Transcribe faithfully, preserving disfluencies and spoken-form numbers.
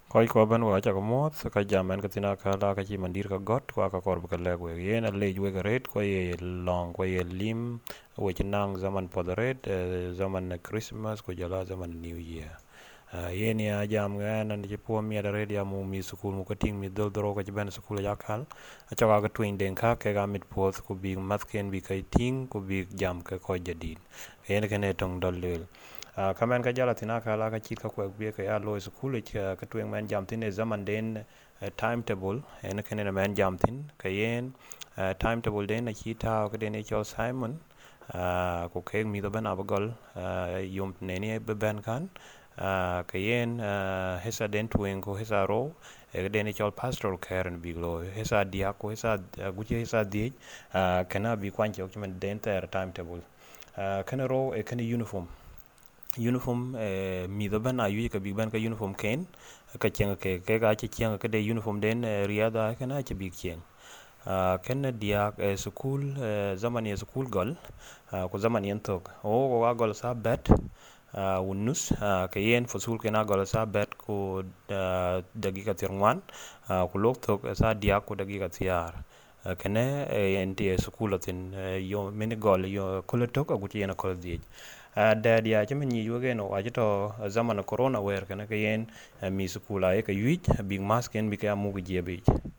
Koi ko ban wa cha ko mot ka jamen ka tina ka la ka chi mandir ka got kwa ka kor ka le we yen a le we ka red ko ye long ko ye lim we chinang zaman po the red zaman na Christmas ko jala zaman New Year. Uh, yen ya jam ga nan ji po mi da red ya mu mi sukul mu ko ting mi dol dro ka ji ben sukul ya kal a cha ka twin den ka ke ga mit po ko bi mat ken bi kai ting ko bi jam ka ko jadid yen ke ne tong dol le Uh, kamen ka jala tina ka la ka chit ka kwek bie ka ya lo school ka ka twen men jam tin e zaman den uh, timetable en ken en men jam tin ka yen uh, timetable den a chita ka den e cho Simon uh, ko ke mi do ben abagol uh, yum ne ni be ben kan uh, ka yen uh, hesa den twen ko hesa ro e den e cho pastoral care en biglo hesa dia ko hesa uh, guchi hesa di uh, kana bi kwan cho men den ter timetable uh, kana ro e kana uniform uniform eh, mi do ban ayu ka big ban ka uniform ken ka cheng ke ke ga chi cheng ka de uniform den eh, riada ka na chi big cheng uh, ken dia eh, school eh, zaman ya school gol uh, ko zaman yen tok o ko ga gol sa bet uh, unus uh, ka yen fusul ke na gol sa bet ko uh, dagiga tirwan uh, ko lok tok sa dia ko dagiga tiar uh, kene eh, yen tie school atin eh, yo mini gol yo kolotok ko chi yen ko di Uh, dad ya chama ni yoge no ajito zaman corona wer kana ka yen uh, mi sukula e ka yuj big mask en bi ka mu gi jebe